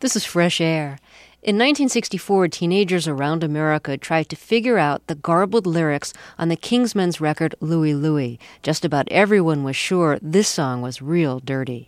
This is Fresh Air. In 1964, teenagers around America tried to figure out the garbled lyrics on the Kingsmen's record Louie Louie. Just about everyone was sure this song was real dirty.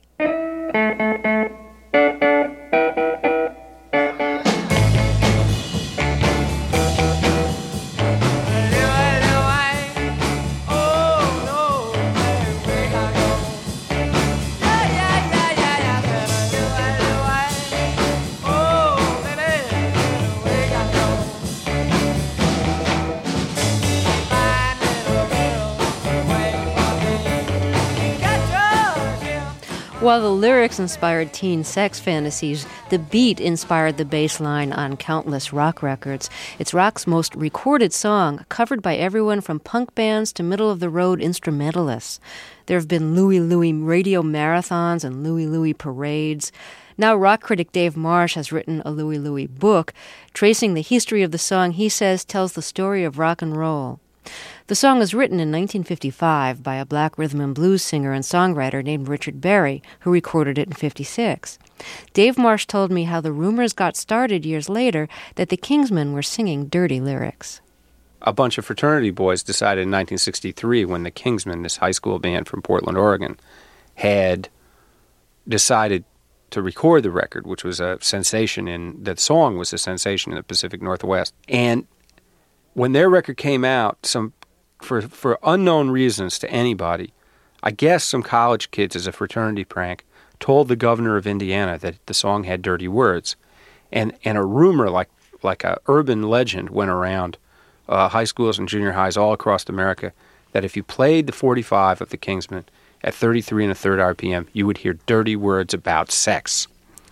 While the lyrics inspired teen sex fantasies, the beat inspired the bass line on countless rock records. It's rock's most recorded song, covered by everyone from punk bands to middle-of-the-road instrumentalists. There have been Louie Louie radio marathons and Louie Louie parades. Now rock critic Dave Marsh has written a Louie Louie book. Tracing the history of the song, he says, tells the story of rock and roll. The song was written in 1955 by a black rhythm and blues singer and songwriter named Richard Berry, who recorded it in 56. Dave Marsh told me how the rumors got started years later that the Kingsmen were singing dirty lyrics. A bunch of fraternity boys decided in 1963, when the Kingsmen, this high school band from Portland, Oregon, had decided to record the record, which was a sensation that song was a sensation in the Pacific Northwest. And when their record came out, for unknown reasons to anybody, I guess some college kids, as a fraternity prank, told the governor of Indiana that the song had dirty words. And a rumor, like a urban legend, went around high schools and junior highs all across America, that if you played the 45 of the Kingsmen at 33 1/3 RPM, you would hear dirty words about sex.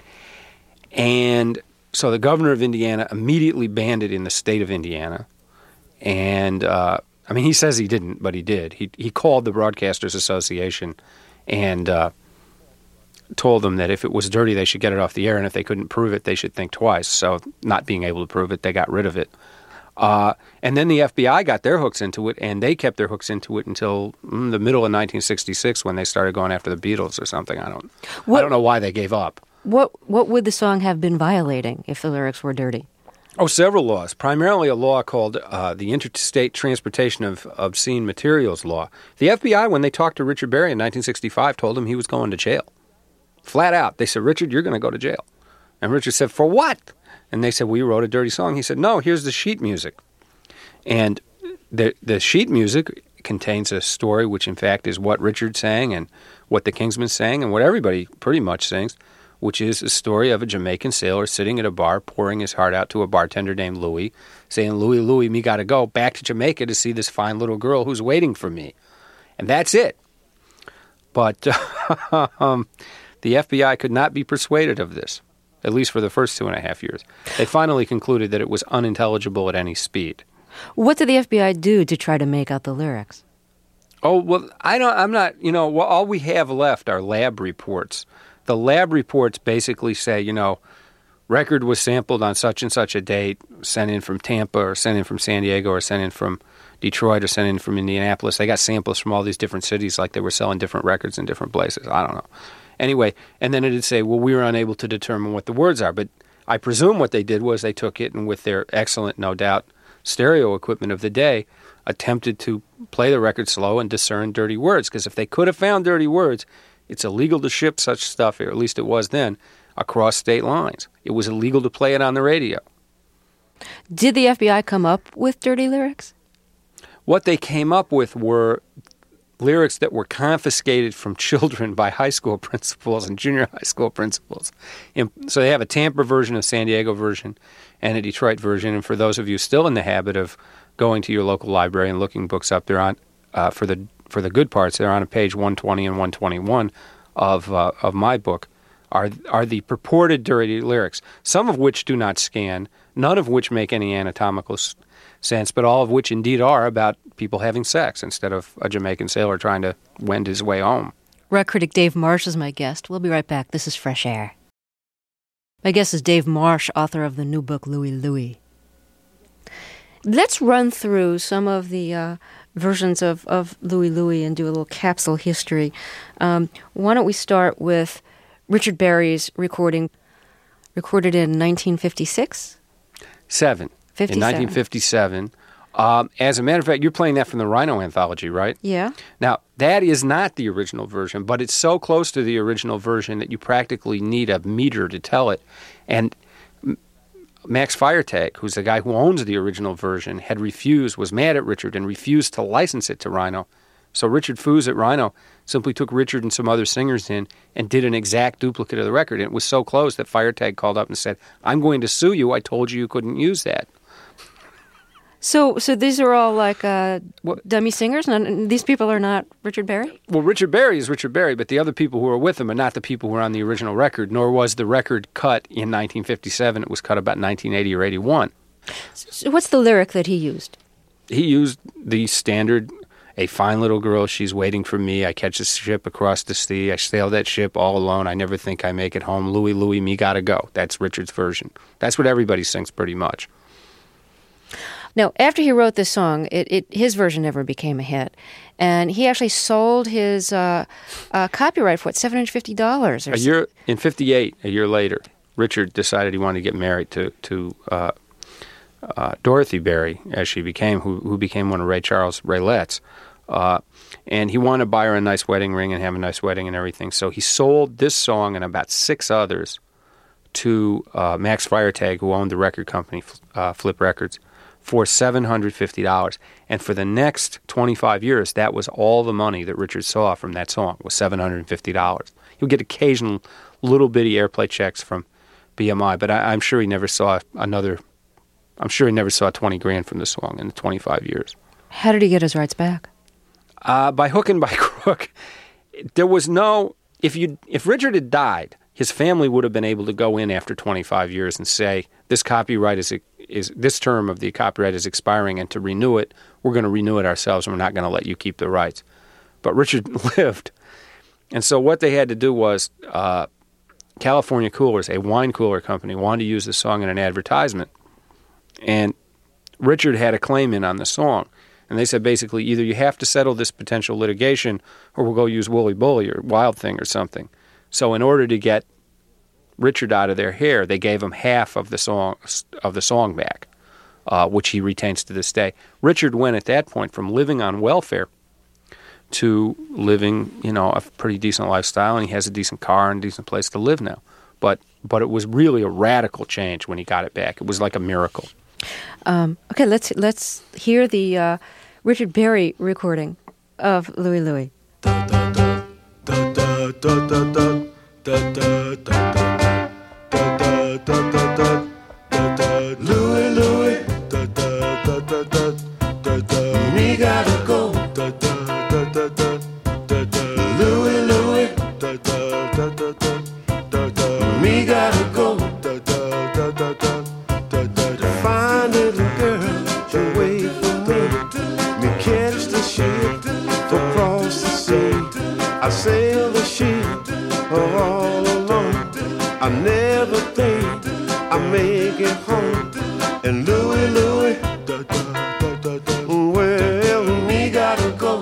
And so the governor of Indiana immediately banned it in the state of Indiana. And he says he didn't, but he did. He called the Broadcasters Association and told them that if it was dirty, they should get it off the air, and if they couldn't prove it, they should think twice. So not being able to prove it, they got rid of it. And then the FBI got their hooks into it, and they kept their hooks into it until the middle of 1966, when they started going after the Beatles or something. I don't know why they gave up. What would the song have been violating if the lyrics were dirty? Oh, several laws. Primarily a law called the Interstate Transportation of Obscene Materials Law. The FBI, when they talked to Richard Berry in 1965, told him he was going to jail. Flat out. They said, "Richard, you're going to go to jail." And Richard said, "For what?" And they said, "We wrote a dirty song." He said, "No, here's the sheet music." And the sheet music contains a story which, in fact, is what Richard sang and what the Kingsmen sang and what everybody pretty much sings, which is a story of a Jamaican sailor sitting at a bar, pouring his heart out to a bartender named Louie, saying, "Louie, Louie, me gotta go back to Jamaica to see this fine little girl who's waiting for me." And that's it. But the FBI could not be persuaded of this, at least for the first 2.5 years. They finally concluded that it was unintelligible at any speed. What did the FBI do to try to make out the lyrics? Oh, well, all we have left are lab reports. The lab reports basically say, record was sampled on such and such a date, sent in from Tampa or sent in from San Diego or sent in from Detroit or sent in from Indianapolis. They got samples from all these different cities, like they were selling different records in different places. I don't know. Anyway, and then it'd say, well, we were unable to determine what the words are. But I presume what they did was they took it and with their excellent, no doubt, stereo equipment of the day, attempted to play the record slow and discern dirty words. Because if they could have found dirty words, it's illegal to ship such stuff, or at least it was then, across state lines. It was illegal to play it on the radio. Did the FBI come up with dirty lyrics? What they came up with were lyrics that were confiscated from children by high school principals and junior high school principals. So they have a Tampa version, a San Diego version, and a Detroit version. And for those of you still in the habit of going to your local library and looking books up, they're on for the good parts. They're on page 120 and 121 of my book. Are the purported dirty lyrics, some of which do not scan, none of which make any anatomical sense, but all of which indeed are about people having sex instead of a Jamaican sailor trying to wend his way home. Rock critic Dave Marsh is my guest. We'll be right back. This is Fresh Air. My guest is Dave Marsh, author of the new book, Louie Louie. Let's run through some of the versions of Louie Louie and do a little capsule history. Why don't we start with Richard Berry's recording. recorded in 1956? 57. In 1957. As a matter of fact, you're playing that from the Rhino anthology, right? Yeah. Now, that is not the original version, but it's so close to the original version that you practically need a meter to tell it. And Max Feiertag, who's the guy who owns the original version, was mad at Richard and refused to license it to Rhino. So Richard Foos at Rhino simply took Richard and some other singers in and did an exact duplicate of the record. And it was so close that Feiertag called up and said, "I'm going to sue you. I told you couldn't use that." So these are all like dummy singers? These people are not Richard Berry? Well, Richard Berry is Richard Berry, but the other people who are with him are not the people who are on the original record, nor was the record cut in 1957. It was cut about 1980 or 81. So what's the lyric that he used? He used the standard, "A fine little girl, she's waiting for me. I catch a ship across the sea. I sail that ship all alone. I never think I make it home. Louie, Louie, me gotta go." That's Richard's version. That's what everybody sings pretty much. Now, after he wrote this song, his version never became a hit. And he actually sold his copyright for, $750 or so. In 58, a year later, Richard decided he wanted to get married to Dorothy Berry, as she became, who became one of Ray Charles' Raylettes. And he wanted to buy her a nice wedding ring and have a nice wedding and everything. So he sold this song and about 6 others to Max Feiertag, who owned the record company, Flip Records, for $750. And for the next 25 years, that was all the money that Richard saw from that song, was $750. He would get occasional little bitty airplay checks from BMI, but I'm sure he never saw $20,000 from the song in the 25 years. How did he get his rights back? By hook and by crook. There was no... If Richard had died, his family would have been able to go in after 25 years and say, this copyright is this term of the copyright is expiring, and to renew it, we're going to renew it ourselves, and we're not going to let you keep the rights. But Richard lived. And so what they had to do was California Coolers, a wine cooler company, wanted to use the song in an advertisement. And Richard had a claim in on the song. And they said basically either you have to settle this potential litigation or we'll go use Wooly Bully or Wild Thing or something. So in order to get Richard out of their hair, they gave him half of the song back, which he retains to this day. Richard went at that point from living on welfare to living, a pretty decent lifestyle, and he has a decent car and a decent place to live now. But it was really a radical change when he got it back. It was like a miracle. Okay, let's hear the Richard Berry recording of Louie Louie. Louie Louie, me gotta go. Louie Louie, me gotta go. Fine little girl, she wait for me. Me catch the ship across the sea. I sail the ship all alone. I never think I make it home. And Louie Louie, well, me gotta go.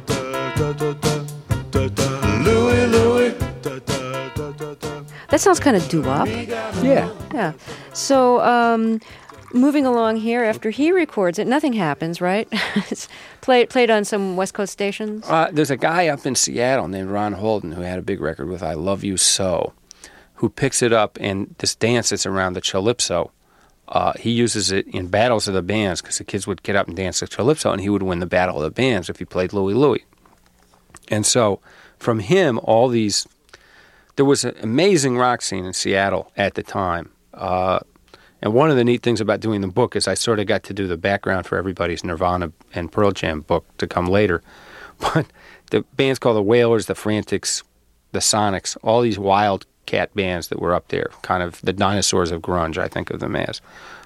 Louie Louie. That sounds kind of doo-wop. Yeah. So, moving along here, after he records it, nothing happens, right? It's played on some West Coast stations. There's a guy up in Seattle named Ron Holden who had a big record with I Love You So, who picks it up, and this dance that's around the Calypso, he uses it in battles of the bands because the kids would get up and dance the Calypso, and he would win the battle of the bands if he played Louie Louie. And so from him, there was an amazing rock scene in Seattle at the time. And one of the neat things about doing the book is I sort of got to do the background for everybody's Nirvana and Pearl Jam book to come later. But the bands called the Wailers, the Frantics, the Sonics, all these wildcat bands that were up there, kind of the dinosaurs of grunge, I think of them as.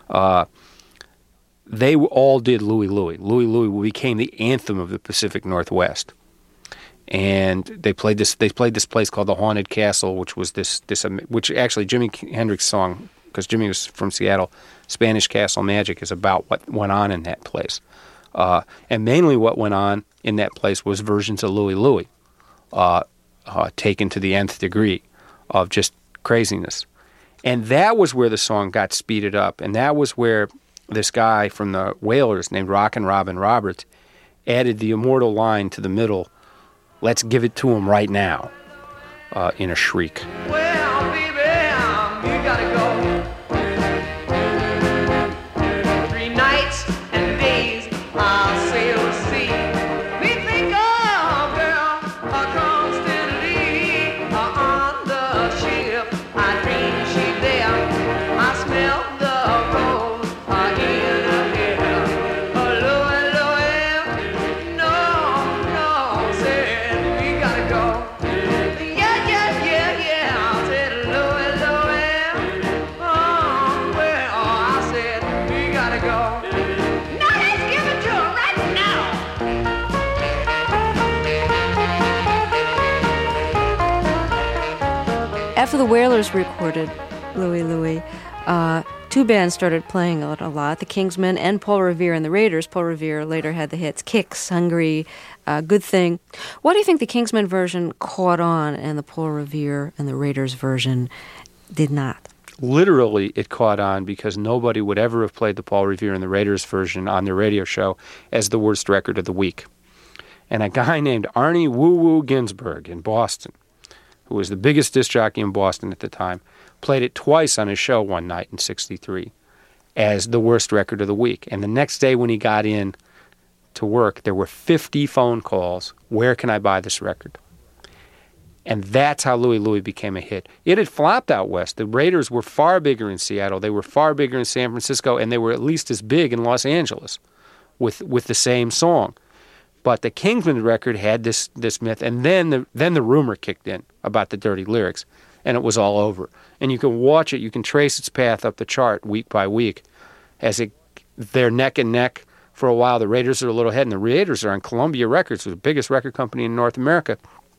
They all did Louie Louie. Louie Louie became the anthem of the Pacific Northwest. And they played this place called the Haunted Castle, which was which actually Jimi Hendrix song, because Jimmy was from Seattle, Spanish Castle Magic is about what went on in that place. And mainly what went on in that place was versions of Louie Louie, taken to the nth degree of just craziness. And that was where the song got speeded up. And that was where this guy from the Wailers named Rockin' Robin Roberts added the immortal line to the middle, "Let's give it to him right now," in a shriek. Well, baby, you gotta go. 3 nights and days I'll sail the sea. We think of, girl, constantly on the ship. I dream she's there. I smell the rose in the air. Louie, Louie, no, said we gotta go. Yeah, I said Louie, Louie. Oh, well, I said we gotta go. Now let's give it to him right now. After the Wailers recorded Louie Louie, two bands started playing it a lot, the Kingsmen and Paul Revere and the Raiders. Paul Revere later had the hits Kicks, Hungry, Good Thing. Why do you think the Kingsmen version caught on and the Paul Revere and the Raiders version did not? Literally, it caught on because nobody would ever have played the Paul Revere and the Raiders version on their radio show as the worst record of the week. And a guy named Arnie Woo Woo Ginsberg in Boston, who was the biggest disc jockey in Boston at the time, played it twice on his show one night in '63 as the worst record of the week. And the next day when he got in to work, there were 50 phone calls. Where can I buy this record? And that's how Louie Louie became a hit. It had flopped out west. The Raiders were far bigger in Seattle. They were far bigger in San Francisco, and they were at least as big in Los Angeles with the same song. But the Kingsmen record had this myth, and then the rumor kicked in about the dirty lyrics, and it was all over. And you can watch it. You can trace its path up the chart week by week as they're neck and neck. For a while, the Raiders are a little ahead, and the Raiders are on Columbia Records, the biggest record company in North America.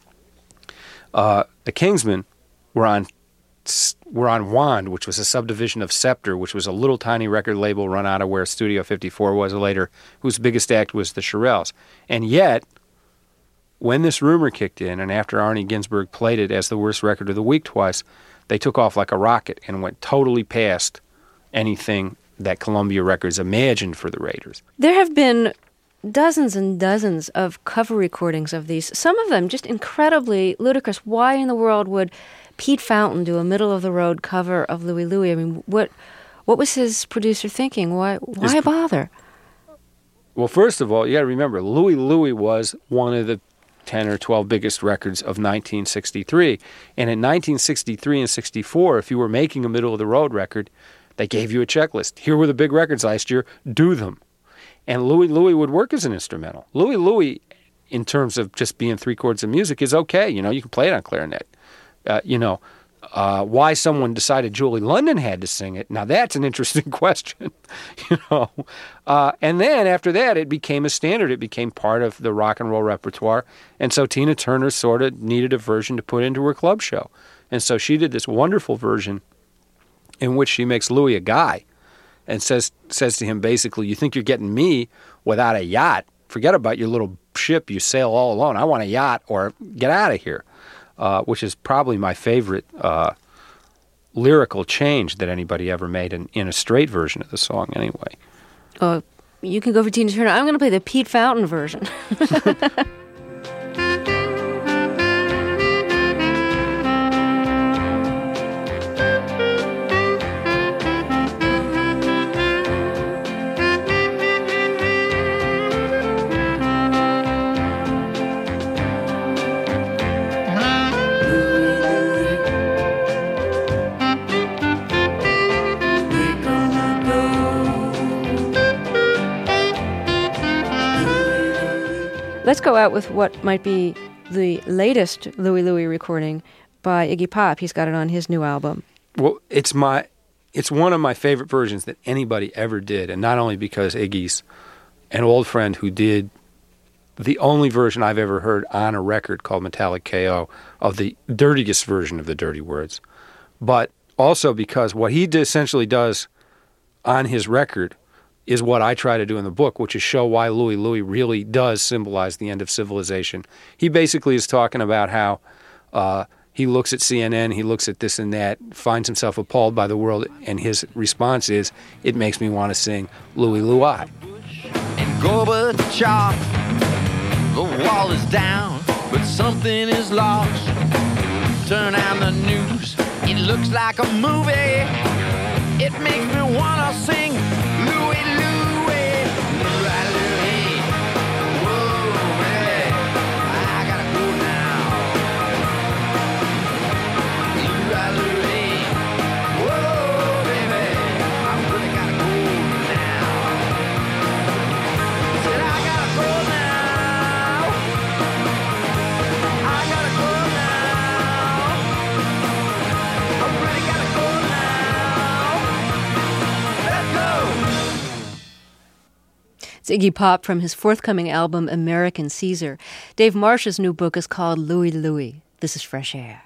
The Kingsmen were on Wand, which was a subdivision of Scepter, which was a little tiny record label run out of where Studio 54 was later, whose biggest act was the Shirelles. And yet, when this rumor kicked in, and after Arnie Ginsberg played it as the worst record of the week twice, they took off like a rocket and went totally past anything that Columbia Records imagined for the Raiders. There have been dozens and dozens of cover recordings of these, some of them just incredibly ludicrous. Why in the world would Pete Fountain do a middle-of-the-road cover of Louie Louie? I mean, what was his producer thinking? Why bother? Well, first of all, you got to remember, Louie Louie was one of the 10 or 12 biggest records of 1963. And in 1963 and 64, if you were making a middle-of-the-road record, they gave you a checklist. Here were the big records last year. Do them. And Louie Louie would work as an instrumental. Louie Louie, in terms of just being 3 chords of music, is okay. You know, you can play it on clarinet. Why someone decided Julie London had to sing it, now that's an interesting question. And then after that, it became a standard. It became part of the rock and roll repertoire. And so Tina Turner sort of needed a version to put into her club show. And so she did this wonderful version in which she makes Louie a guy and says to him, basically, you think you're getting me without a yacht? Forget about your little ship you sail all alone. I want a yacht or get out of here. Which is probably my favorite lyrical change that anybody ever made in a straight version of the song anyway. You can go for Tina Turner. I'm going to play the Pete Fountain version. Let's go out with what might be the latest Louie Louie recording by Iggy Pop. He's got it on his new album. Well, it's one of my favorite versions that anybody ever did, and not only because Iggy's an old friend who did the only version I've ever heard on a record called Metallic KO of the dirtiest version of the Dirty Words, but also because what he essentially does on his record is what I try to do in the book, which is show why Louie Louie really does symbolize the end of civilization. He basically is talking about how He looks at CNN, he looks at this and that, finds himself appalled by the world, and his response is, it makes me want to sing Louie Louie. And Gorbachev, the wall is down, but something is lost. Turn on the news, it looks like a movie. It makes me want to sing Louie Louie. Louie, whoa, baby, I gotta go now. Louie, whoa, baby, I really gotta go now. Said I gotta go now. I gotta go now. I really gotta go now. Let's go. It's Iggy Pop from his forthcoming album, American Caesar. Dave Marsh's new book is called Louie Louie. This is Fresh Air.